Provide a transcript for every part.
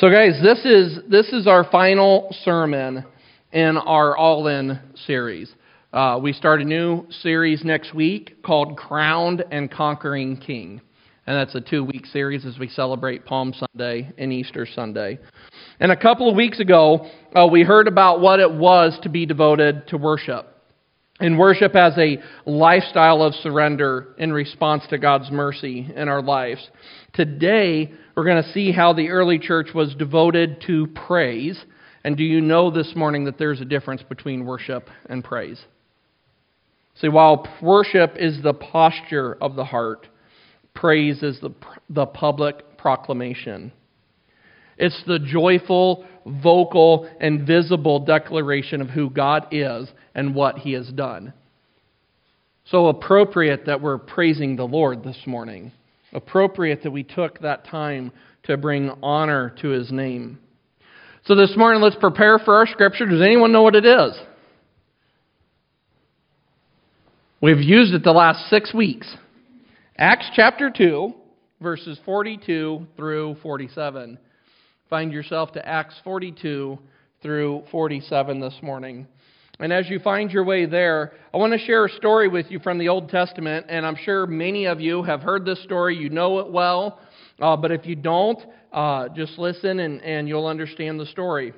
So guys, this is our final sermon in our All-In series. We start a new series next week called Crowned and Conquering King. And that's a 2-week series as we celebrate Palm Sunday and Easter Sunday. And a couple of weeks ago, we heard about what it was to be devoted to worship. And worship as a lifestyle of surrender in response to God's mercy in our lives. Today, we're going to see how the early church was devoted to praise. And do you know this morning that there's a difference between worship and praise? See, while worship is the posture of the heart, praise is the public proclamation. It's the joyful, vocal, and visible declaration of who God is and what He has done. So appropriate that we're praising the Lord this morning. Appropriate that we took that time to bring honor to His name. So this morning, let's prepare for our scripture. Does anyone know what it is? We've used it the last 6 weeks. Acts chapter 2, verses 42 through 47. Find yourself to Acts 42 through 47 this morning. And as you find your way there, I want to share a story with you from the Old Testament, and I'm sure many of you have heard this story, you know it well, but if you don't, just listen and you'll understand the story.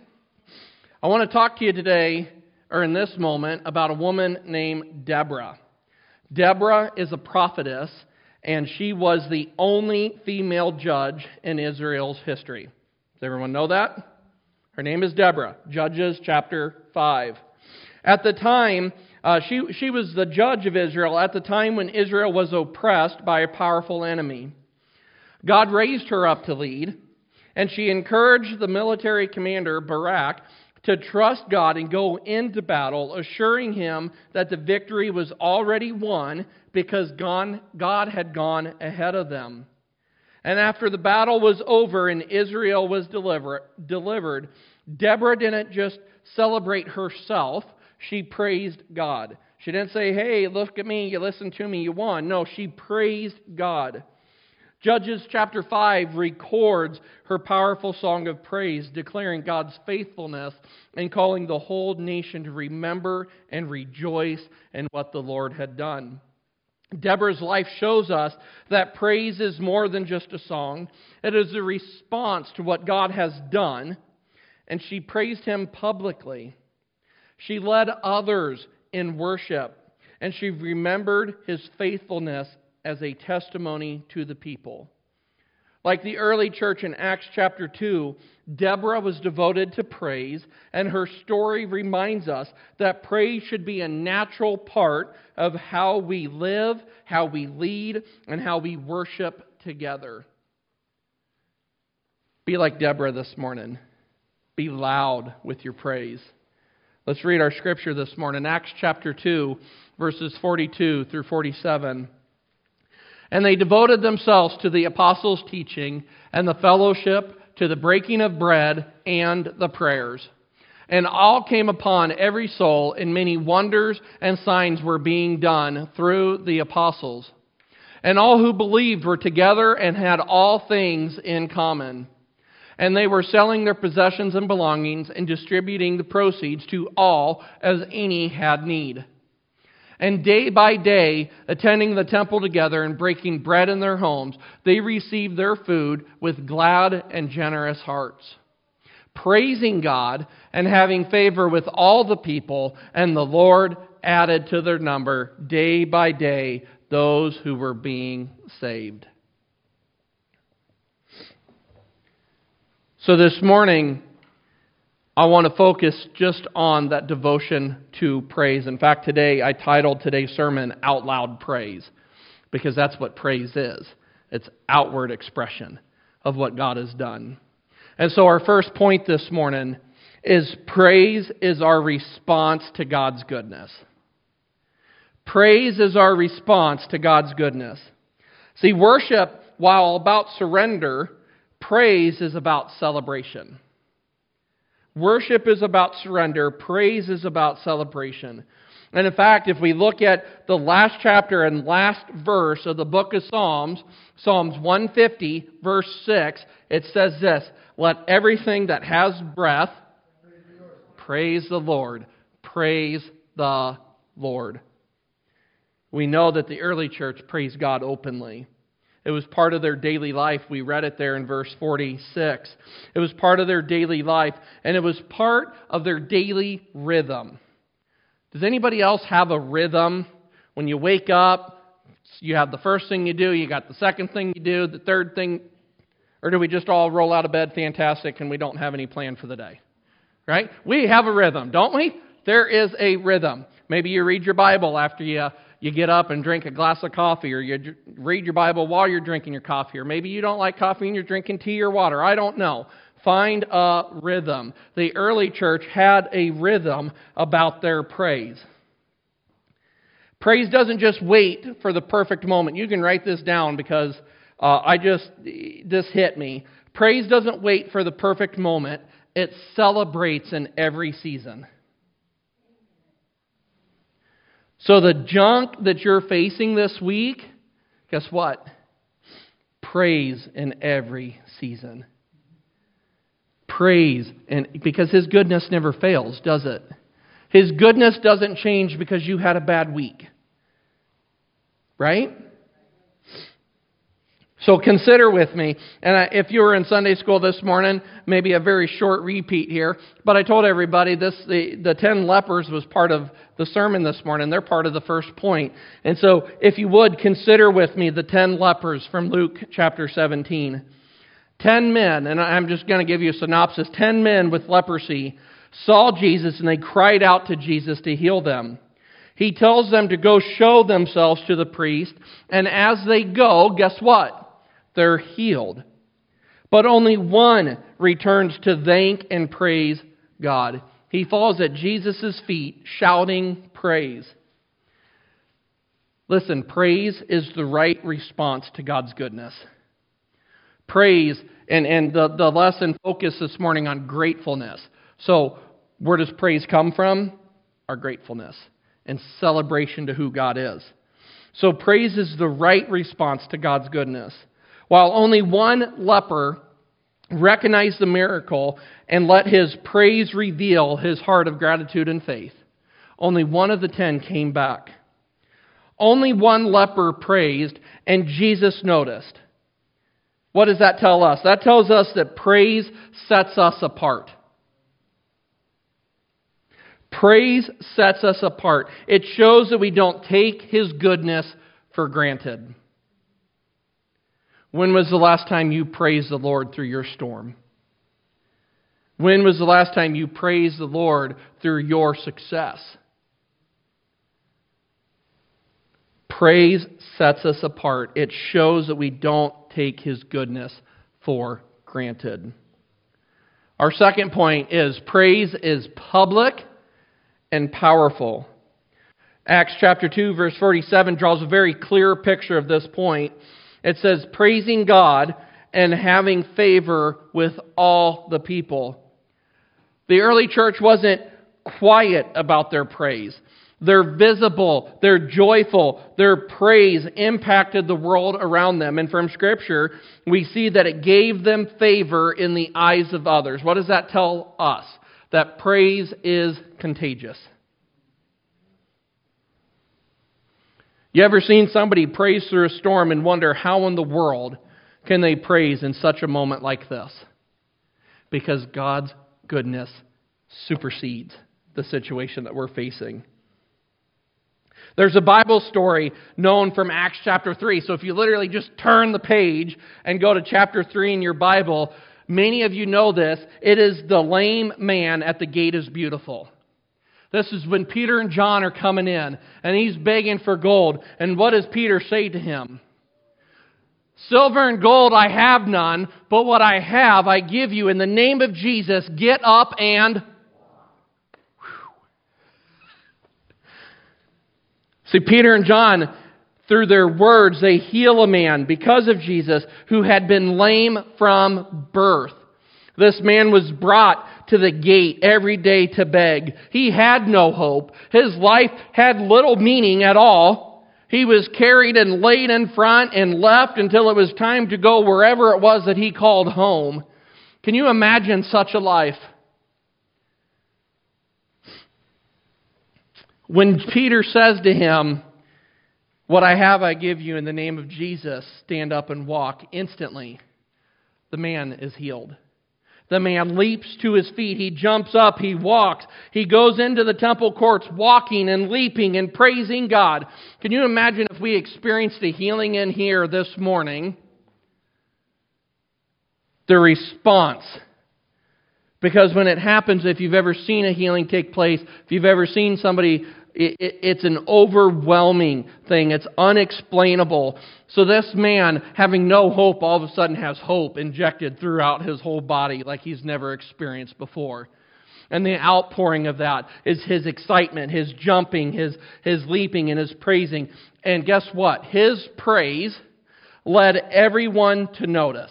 I want to talk to you today, or in this moment, about a woman named Deborah. Deborah is a prophetess, and she was the only female judge in Israel's history. Does everyone know that? Her name is Deborah, Judges chapter 5. At the time, she was the judge of Israel at the time when Israel was oppressed by a powerful enemy. God raised her up to lead, and she encouraged the military commander, Barak, to trust God and go into battle, assuring him that the victory was already won because God had gone ahead of them. And after the battle was over and Israel was delivered, Deborah didn't just celebrate herself, she praised God. She didn't say, hey, look at me, you listened to me, you won. No, she praised God. Judges chapter 5 records her powerful song of praise, declaring God's faithfulness and calling the whole nation to remember and rejoice in what the Lord had done. Deborah's life shows us that praise is more than just a song. It is a response to what God has done, and she praised Him publicly. She led others in worship, and she remembered His faithfulness as a testimony to the people. Like the early church in Acts chapter 2, Deborah was devoted to praise, and her story reminds us that praise should be a natural part of how we live, how we lead, and how we worship together. Be like Deborah this morning. Be loud with your praise. Let's read our scripture this morning, Acts chapter 2, verses 42 through 47. And they devoted themselves to the apostles' teaching and the fellowship, to the breaking of bread and the prayers. And all came upon every soul, and many wonders and signs were being done through the apostles. And all who believed were together and had all things in common. And they were selling their possessions and belongings and distributing the proceeds to all as any had need. And day by day, attending the temple together and breaking bread in their homes, they received their food with glad and generous hearts, praising God and having favor with all the people. And the Lord added to their number day by day those who were being saved. So this morning, I want to focus just on that devotion to praise. In fact, today I titled today's sermon Out Loud Praise, because that's what praise is. It's outward expression of what God has done. And so our first point this morning is praise is our response to God's goodness. Praise is our response to God's goodness. See, worship, while about surrender, praise is about celebration. Worship is about surrender. Praise is about celebration. And in fact, if we look at the last chapter and last verse of the book of Psalms, Psalms 150, verse 6, it says this, "Let everything that has breath praise the Lord." Praise the Lord. We know that the early church praised God openly. It was part of their daily life. We read it there in verse 46. It was part of their daily life, and it was part of their daily rhythm. Does anybody else have a rhythm? When you wake up, you have the first thing you do, you got the second thing you do, the third thing, or do we just all roll out of bed fantastic and we don't have any plan for the day? Right? We have a rhythm, don't we? There is a rhythm. Maybe you read your Bible after you get up and drink a glass of coffee, or you read your Bible while you're drinking your coffee, or maybe you don't like coffee and you're drinking tea or water. I don't know. Find a rhythm. The early church had a rhythm about their praise. Praise doesn't just wait for the perfect moment. You can write this down because this hit me. Praise doesn't wait for the perfect moment. It celebrates in every season. So the junk that you're facing this week, guess what? Praise in every season. Praise, and because His goodness never fails, does it? His goodness doesn't change because you had a bad week. Right? So consider with me, and if you were in Sunday school this morning, maybe a very short repeat here, but I told everybody the 10 lepers was part of the sermon this morning. They're part of the first point. And so if you would, consider with me the 10 lepers from Luke chapter 17. 10 men, and I'm just going to give you a synopsis. 10 men with leprosy saw Jesus and they cried out to Jesus to heal them. He tells them to go show themselves to the priest, and as they go, guess what? They're healed. But only one returns to thank and praise God. He falls at Jesus' feet, shouting praise. Listen, praise is the right response to God's goodness. Praise, and the lesson focused this morning on gratefulness. So, where does praise come from? Our gratefulness and celebration to who God is. So, praise is the right response to God's goodness. While only one leper recognized the miracle and let his praise reveal his heart of gratitude and faith, only one of the 10 came back. Only one leper praised, and Jesus noticed. What does that tell us? That tells us that praise sets us apart. Praise sets us apart. It shows that we don't take His goodness for granted. When was the last time you praised the Lord through your storm? When was the last time you praised the Lord through your success? Praise sets us apart. It shows that we don't take His goodness for granted. Our second point is praise is public and powerful. Acts chapter 2, verse 47 draws a very clear picture of this point. It says, praising God and having favor with all the people. The early church wasn't quiet about their praise. They're visible, they're joyful, their praise impacted the world around them. And from Scripture, we see that it gave them favor in the eyes of others. What does that tell us? That praise is contagious. You ever seen somebody praise through a storm and wonder how in the world can they praise in such a moment like this? Because God's goodness supersedes the situation that we're facing. There's a Bible story known from Acts chapter 3. So if you literally just turn the page and go to chapter 3 in your Bible, many of you know this. It is the lame man at the gate is beautiful. This is when Peter and John are coming in, and he's begging for gold. And what does Peter say to him? Silver and gold I have none, but what I have I give you. In the name of Jesus, get up and... See, Peter and John, through their words, they heal a man because of Jesus who had been lame from birth. This man was brought to the gate every day to beg. He had no hope. His life had little meaning at all. He was carried and laid in front and left until it was time to go wherever it was that he called home. Can you imagine such a life? When Peter says to him, "What I have I give you in the name of Jesus, stand up and walk," instantly the man is healed. The man leaps to his feet. He jumps up. He walks. He goes into the temple courts walking and leaping and praising God. Can you imagine if we experienced a healing in here this morning? The response. Because when it happens, if you've ever seen a healing take place, if you've ever seen somebody, it's an overwhelming thing. It's unexplainable. So this man, having no hope, all of a sudden has hope injected throughout his whole body like he's never experienced before. And the outpouring of that is his excitement, his jumping, his leaping, and his praising. And guess what? His praise led everyone to notice.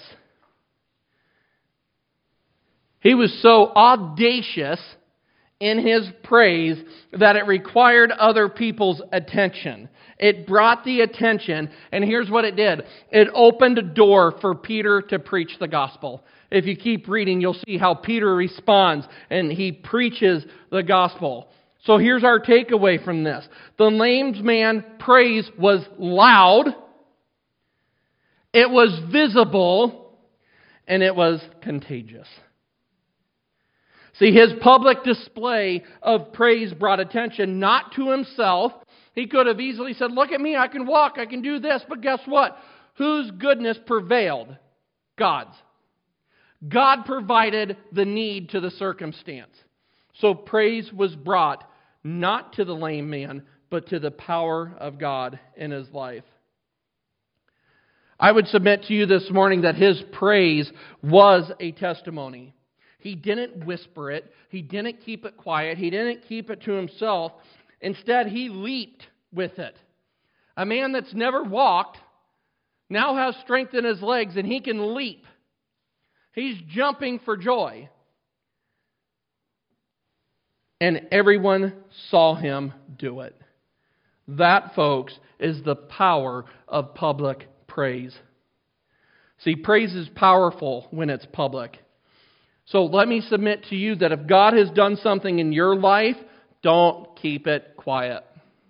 He was so audacious in his praise that it required other people's attention. It brought the attention, and here's what it did. It opened a door for Peter to preach the gospel. If you keep reading, you'll see how Peter responds, and he preaches the gospel. So here's our takeaway from this. The lame man's praise was loud, it was visible, and it was contagious. See, his public display of praise brought attention not to himself. He could have easily said, "Look at me, I can walk, I can do this." But guess what? Whose goodness prevailed? God's. God provided the need to the circumstance. So praise was brought not to the lame man, but to the power of God in his life. I would submit to you this morning that his praise was a testimony. He didn't whisper it. He didn't keep it quiet. He didn't keep it to himself. Instead, he leaped with it. A man that's never walked now has strength in his legs and he can leap. He's jumping for joy. And everyone saw him do it. That, folks, is the power of public praise. See, praise is powerful when it's public. So let me submit to you that if God has done something in your life, don't keep it quiet.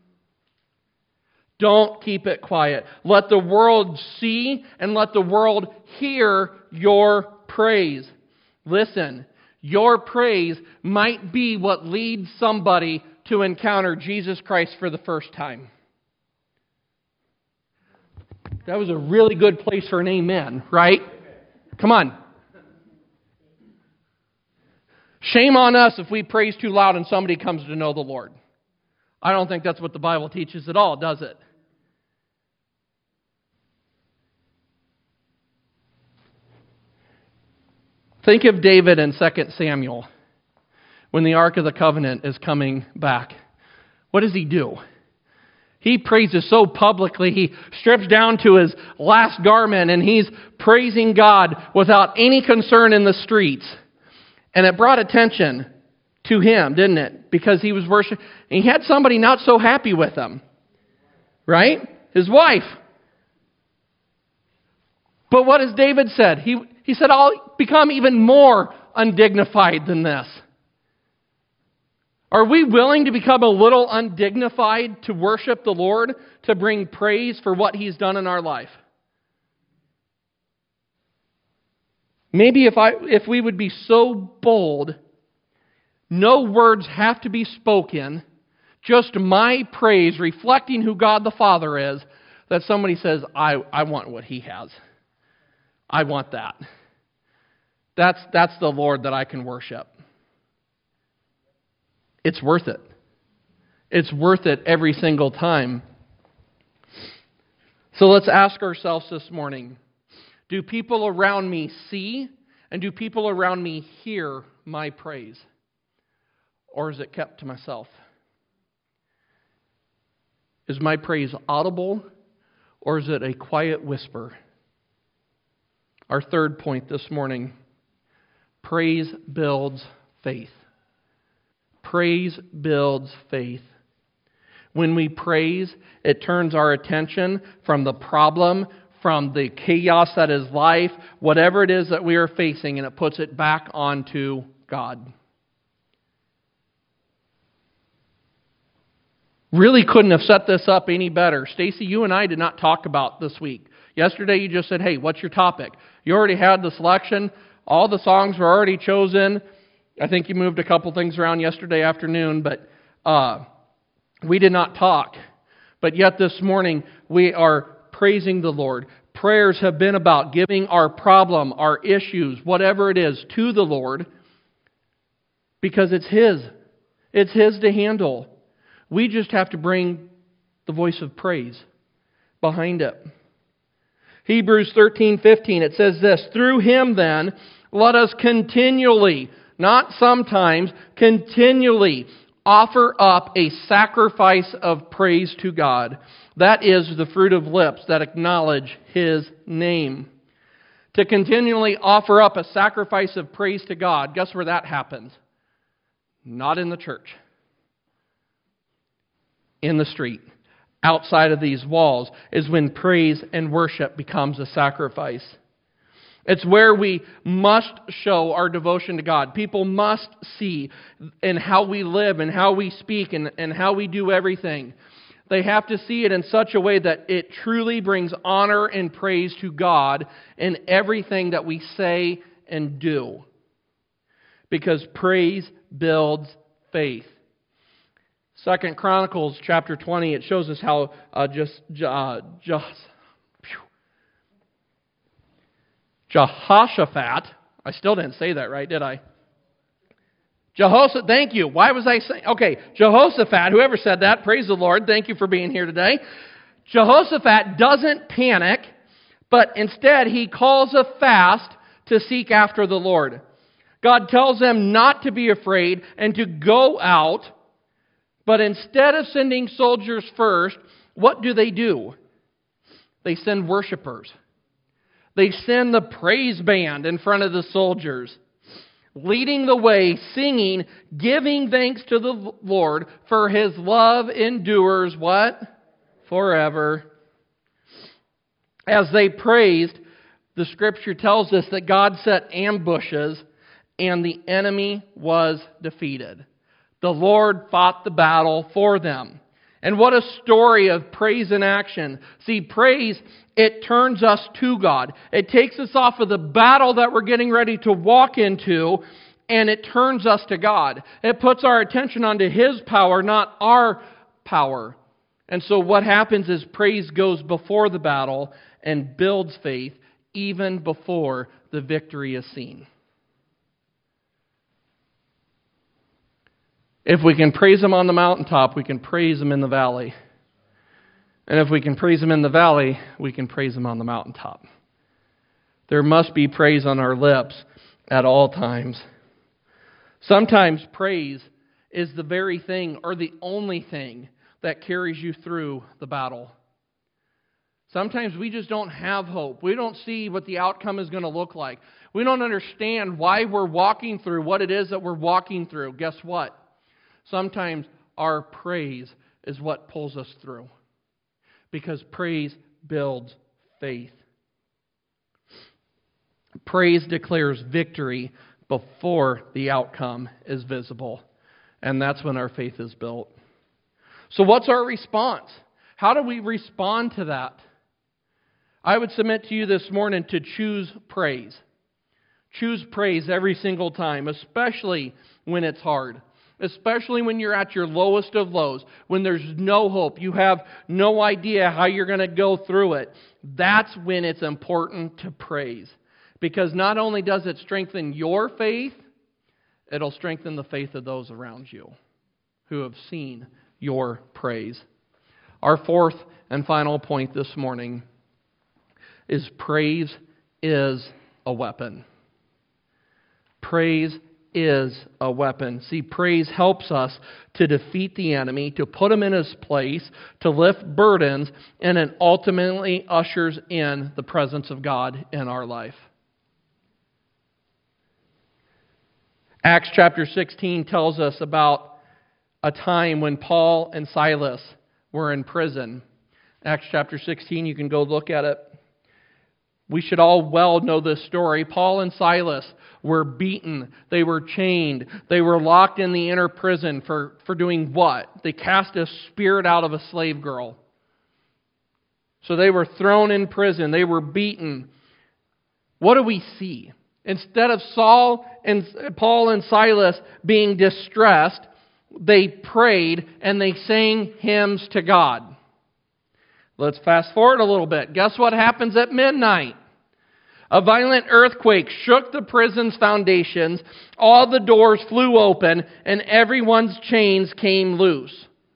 Don't keep it quiet. Let the world see and let the world hear your praise. Listen, your praise might be what leads somebody to encounter Jesus Christ for the first time. That was a really good place for an amen, right? Come on. Shame on us if we praise too loud and somebody comes to know the Lord. I don't think that's what the Bible teaches at all, does it? Think of David in 2 Samuel when the Ark of the Covenant is coming back. What does he do? He praises so publicly. He strips down to his last garment and he's praising God without any concern in the streets. And it brought attention to him, didn't it? Because he was worshiping. And he had somebody not so happy with him. Right? His wife. But what has David said? He said, "I'll become even more undignified than this." Are we willing to become a little undignified to worship the Lord, to bring praise for what He's done in our life? Maybe if we would be so bold, no words have to be spoken, just my praise reflecting who God the Father is, that somebody says, I want what He has. I want that. That's the Lord that I can worship. It's worth it. It's worth it every single time. So let's ask ourselves this morning, do people around me see and do people around me hear my praise? Or is it kept to myself? Is my praise audible or is it a quiet whisper? Our third point this morning, Praise builds faith. Praise builds faith. When we praise, it turns our attention from the problem, from the chaos that is life, whatever it is that we are facing, and it puts it back onto God. Really couldn't have set this up any better. Stacy, you and I did not talk about this week. Yesterday you just said, hey, what's your topic? You already had the selection. All the songs were already chosen. I think you moved a couple things around yesterday afternoon, but we did not talk. But yet this morning we are praising the Lord. Prayers have been about giving our problem, our issues, whatever it is, to the Lord because it's His. It's His to handle. We just have to bring the voice of praise behind it. Hebrews 13:15, it says this, through Him then, let us continually, not sometimes, continually offer up a sacrifice of praise to God. That is the fruit of lips that acknowledge His name. To continually offer up a sacrifice of praise to God, guess where that happens? Not in the church. In the street. Outside of these walls is when praise and worship becomes a sacrifice. It's where we must show our devotion to God. People must see in how we live and how we speak and how we do everything. They have to see it in such a way that it truly brings honor and praise to God in everything that we say and do. Because praise builds faith. 2 Chronicles chapter 20, it shows us how Jehoshaphat, I still didn't say that right, did I? Jehoshaphat, thank you. Why was I saying? Okay, Jehoshaphat, whoever said that, praise the Lord. Thank you for being here today. Jehoshaphat doesn't panic, but instead he calls a fast to seek after the Lord. God tells them not to be afraid and to go out. But instead of sending soldiers first, what do? They send worshipers. They send the praise band in front of the soldiers, leading the way, singing, giving thanks to the Lord, for His love endures what? Forever. As they praised, the Scripture tells us that God set ambushes and the enemy was defeated. The Lord fought the battle for them. And what a story of praise in action. See, praise, it turns us to God. It takes us off of the battle that we're getting ready to walk into, and it turns us to God. It puts our attention onto His power, not our power. And so what happens is praise goes before the battle and builds faith even before the victory is seen. If we can praise Him on the mountaintop, we can praise Him in the valley. And if we can praise Him in the valley, we can praise Him on the mountaintop. There must be praise on our lips at all times. Sometimes praise is the very thing or the only thing that carries you through the battle. Sometimes we just don't have hope. We don't see what the outcome is going to look like. We don't understand why we're walking through what it is that we're walking through. Guess what? Sometimes our praise is what pulls us through. Because praise builds faith. Praise declares victory before the outcome is visible. And that's when our faith is built. So what's our response? How do we respond to that? I would submit to you this morning to choose praise. Choose praise every single time, especially when it's hard. Especially when you're at your lowest of lows, when there's no hope, you have no idea how you're going to go through it. That's when it's important to praise. Because not only does it strengthen your faith, it'll strengthen the faith of those around you who have seen your praise. Our fourth and final point this morning is praise is a weapon. Praise is a weapon. See, praise helps us to defeat the enemy, to put him in his place, to lift burdens, and it ultimately ushers in the presence of God in our life. Acts chapter 16 tells us about a time when Paul and Silas were in prison. Acts chapter 16, you can go look at it. We should all well know this story. Paul and Silas were beaten. They were chained. They were locked in the inner prison for doing what? They cast a spirit out of a slave girl. So they were thrown in prison. They were beaten. What do we see? Instead of Paul and Silas being distressed, they prayed and they sang hymns to God. Let's fast forward a little bit. Guess what happens at midnight? A violent earthquake shook the prison's foundations. All the doors flew open and everyone's chains came loose.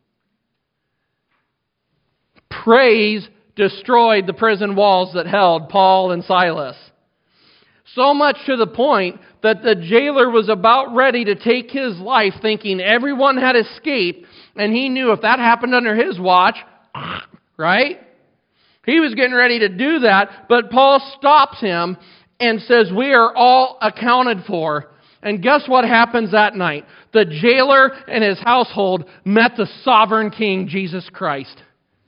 Praise destroyed the prison walls that held Paul and Silas. So much to the point that the jailer was about ready to take his life, thinking everyone had escaped, and he knew if that happened under his watch, right? He was getting ready to do that, but Paul stops him and says, "We are all accounted for." And guess what happens that night? The jailer and his household met the sovereign King, Jesus Christ.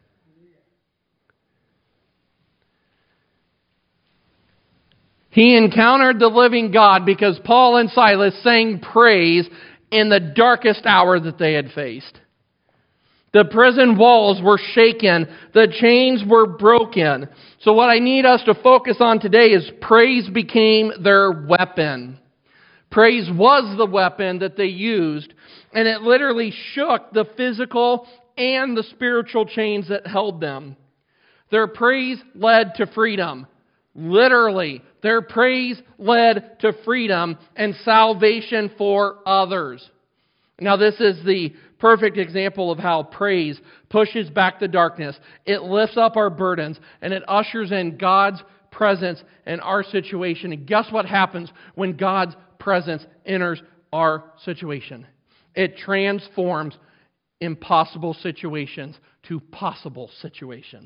He encountered the living God because Paul and Silas sang praise in the darkest hour that they had faced. The prison walls were shaken. The chains were broken. So what I need us to focus on today is praise became their weapon. Praise was the weapon that they used, and it literally shook the physical and the spiritual chains that held them. Their praise led to freedom. Literally, their praise led to freedom and salvation for others. Now, this is the perfect example of how praise pushes back the darkness. It lifts up our burdens, and it ushers in God's presence in our situation. And guess what happens when God's presence enters our situation? It transforms impossible situations to possible situations.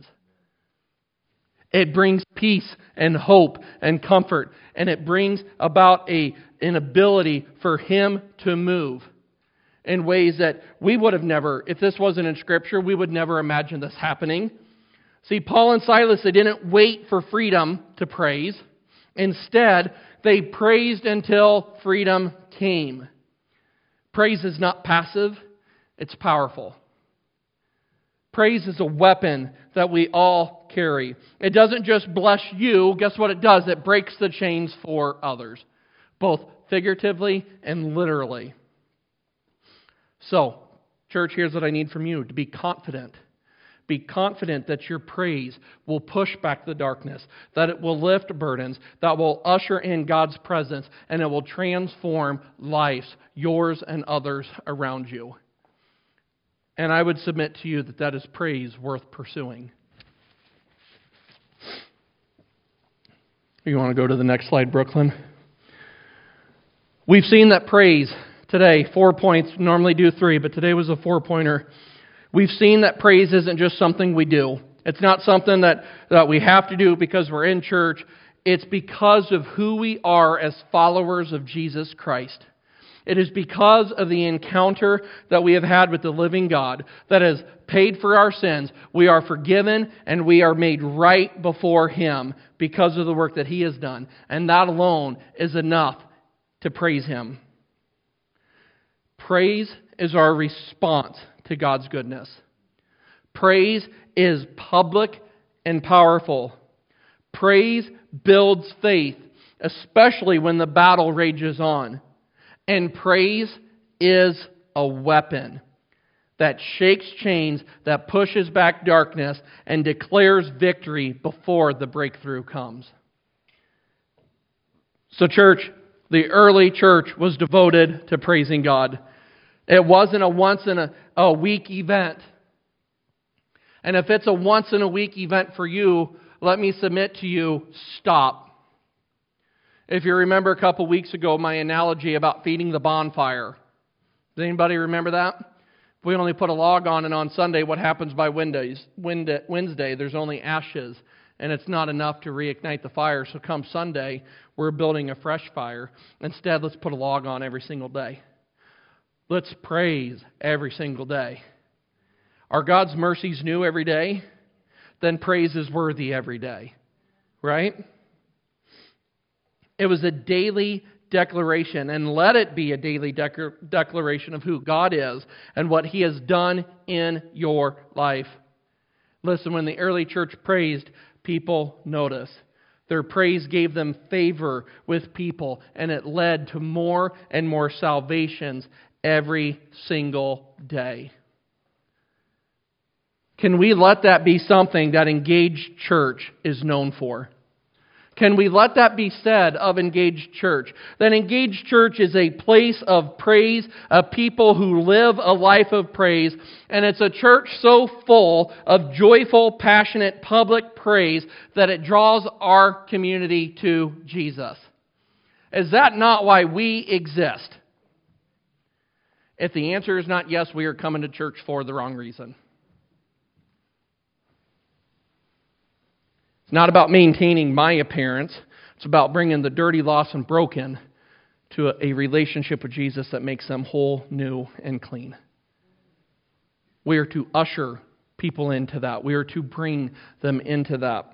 It brings peace and hope and comfort, and it brings about an ability for Him to move in ways that we would have never, if this wasn't in Scripture, we would never imagine this happening. See, Paul and Silas, they didn't wait for freedom to praise. Instead, they praised until freedom came. Praise is not passive, it's powerful. Praise is a weapon that we all carry. It doesn't just bless you. Guess what it does? It breaks the chains for others, both figuratively and literally. So, church, here's what I need from you: to be confident. Be confident that your praise will push back the darkness, that it will lift burdens, that will usher in God's presence, and it will transform lives, yours and others around you. And I would submit to you that that is praise worth pursuing. You want to go to the next slide, Brooklyn? We've seen that praise today, 4 points, normally do 3, but today was a 4-pointer. We've seen that praise isn't just something we do. It's not something that we have to do because we're in church. It's because of who we are as followers of Jesus Christ. It is because of the encounter that we have had with the living God that has paid for our sins. We are forgiven and we are made right before Him because of the work that He has done. And that alone is enough to praise Him. Praise is our response to God's goodness. Praise is public and powerful. Praise builds faith, especially when the battle rages on. And praise is a weapon that shakes chains, that pushes back darkness, and declares victory before the breakthrough comes. So church, the early church was devoted to praising God. It wasn't a once-in-a-week event. And if it's a once-in-a-week event for you, let me submit to you, stop. If you remember a couple weeks ago, my analogy about feeding the bonfire. Does anybody remember that? If we only put a log on and on Sunday, what happens by Wednesday? There's only ashes, and it's not enough to reignite the fire. So come Sunday, we're building a fresh fire. Instead, let's put a log on every single day. Let's praise every single day. Are God's mercies new every day? Then praise is worthy every day. Right? It was a daily declaration, and let it be a daily declaration of who God is and what He has done in your life. Listen, when the early church praised, people noticed. Their praise gave them favor with people, and it led to more and more salvations every single day. Can we let that be something that Engaged Church is known for? Can we let that be said of Engaged Church? That Engaged Church is a place of praise, of people who live a life of praise, and it's a church so full of joyful, passionate, public praise that it draws our community to Jesus. Is that not why we exist? If the answer is not yes, we are coming to church for the wrong reason. It's not about maintaining my appearance. It's about bringing the dirty, lost, and broken to a relationship with Jesus that makes them whole, new, and clean. We are to usher people into that. We are to bring them into that.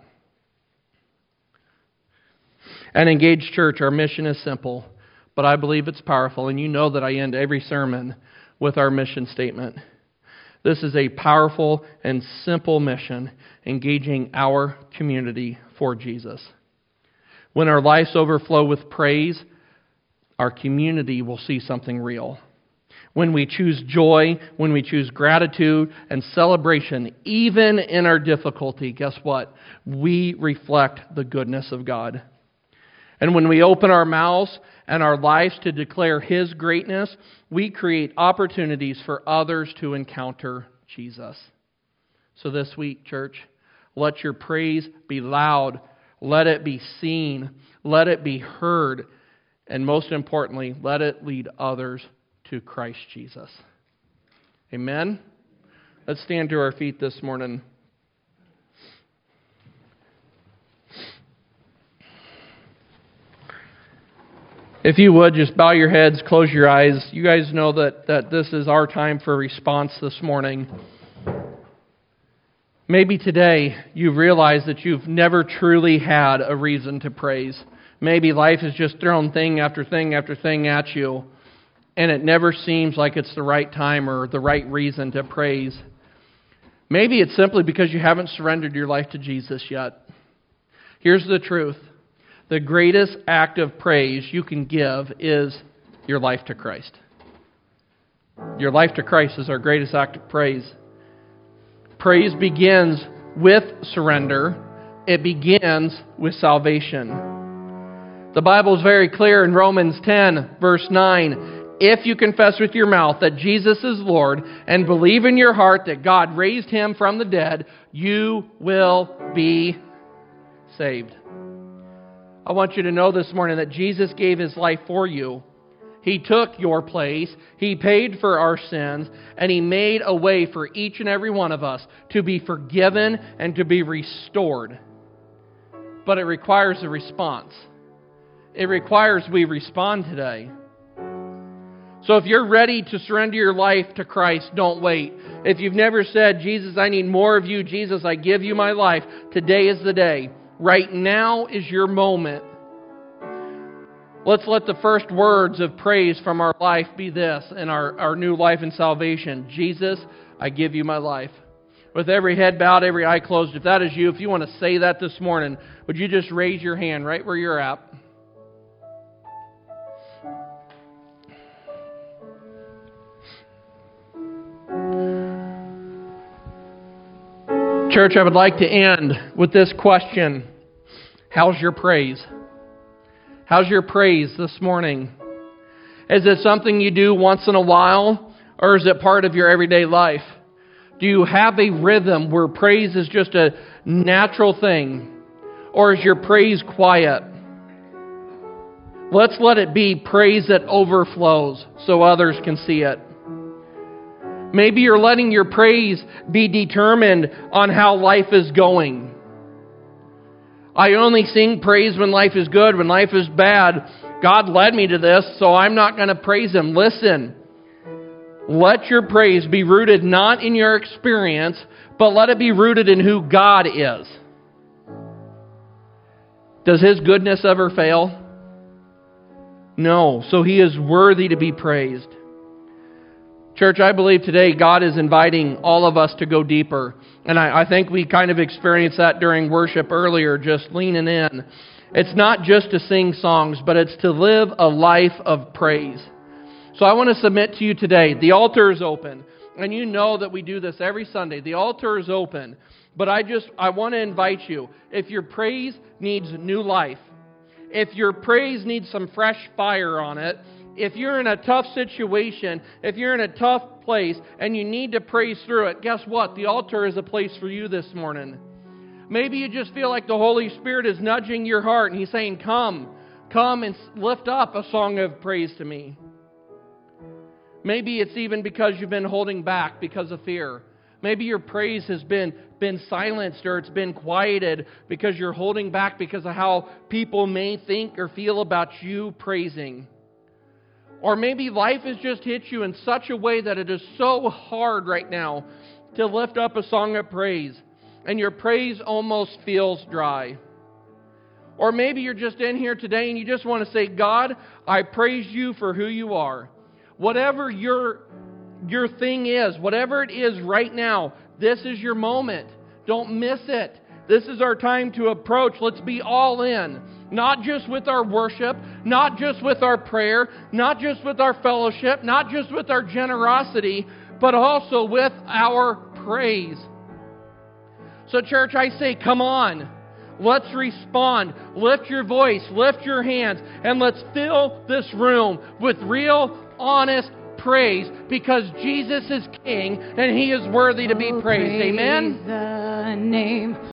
At Engaged Church, our mission is simple, but I believe it's powerful, and you know that I end every sermon with our mission statement. This is a powerful and simple mission, engaging our community for Jesus. When our lives overflow with praise, our community will see something real. When we choose joy, when we choose gratitude and celebration, even in our difficulty, guess what? We reflect the goodness of God. And when we open our mouths and our lives to declare His greatness, we create opportunities for others to encounter Jesus. So this week, church, let your praise be loud. Let it be seen. Let it be heard. And most importantly, let it lead others to Christ Jesus. Amen? Let's stand to our feet this morning. If you would, just bow your heads, close your eyes. You guys know that this is our time for response this morning. Maybe today you realize that you've never truly had a reason to praise. Maybe life has just thrown thing after thing after thing at you, and it never seems like it's the right time or the right reason to praise. Maybe it's simply because you haven't surrendered your life to Jesus yet. Here's the truth. The greatest act of praise you can give is your life to Christ. Your life to Christ is our greatest act of praise. Praise begins with surrender. It begins with salvation. The Bible is very clear in Romans 10, verse 9. If you confess with your mouth that Jesus is Lord and believe in your heart that God raised Him from the dead, you will be saved. I want you to know this morning that Jesus gave His life for you. He took your place. He paid for our sins. And He made a way for each and every one of us to be forgiven and to be restored. But it requires a response. It requires we respond today. So if you're ready to surrender your life to Christ, don't wait. If you've never said, Jesus, I need more of you. Jesus, I give you my life. Today is the day. Right now is your moment. Let's let the first words of praise from our life be this in our new life and salvation. Jesus, I give you my life. With every head bowed, every eye closed, if that is you, if you want to say that this morning, would you just raise your hand right where you're at? Church, I would like to end with this question. How's your praise? How's your praise this morning? Is it something you do once in a while, or is it part of your everyday life? Do you have a rhythm where praise is just a natural thing, or is your praise quiet? Let's let it be praise that overflows so others can see it. Maybe you're letting your praise be determined on how life is going. I only sing praise when life is good, when life is bad. God led me to this, so I'm not going to praise Him. Listen, let your praise be rooted not in your experience, but let it be rooted in who God is. Does His goodness ever fail? No. So He is worthy to be praised. Church, I believe today God is inviting all of us to go deeper. And I think we kind of experienced that during worship earlier, just leaning in. It's not just to sing songs, but it's to live a life of praise. So I want to submit to you today, the altar is open. And you know that we do this every Sunday. The altar is open. But I want to invite you, if your praise needs new life, if your praise needs some fresh fire on it, if you're in a tough situation, if you're in a tough place and you need to praise through it, guess what? The altar is a place for you this morning. Maybe you just feel like the Holy Spirit is nudging your heart and He's saying, come and lift up a song of praise to me. Maybe it's even because you've been holding back because of fear. Maybe your praise has been silenced or it's been quieted because you're holding back because of how people may think or feel about you praising. Or maybe life has just hit you in such a way that it is so hard right now to lift up a song of praise, and your praise almost feels dry. Or maybe you're just in here today and you just want to say, God, I praise You for who You are. Whatever your thing is, whatever it is right now, this is your moment. Don't miss it. This is our time to approach. Let's be all in. Not just with our worship, not just with our prayer, not just with our fellowship, not just with our generosity, but also with our praise. So church, I say, come on. Let's respond. Lift your voice, lift your hands, and let's fill this room with real, honest praise, because Jesus is King and He is worthy to be praised. Amen? The name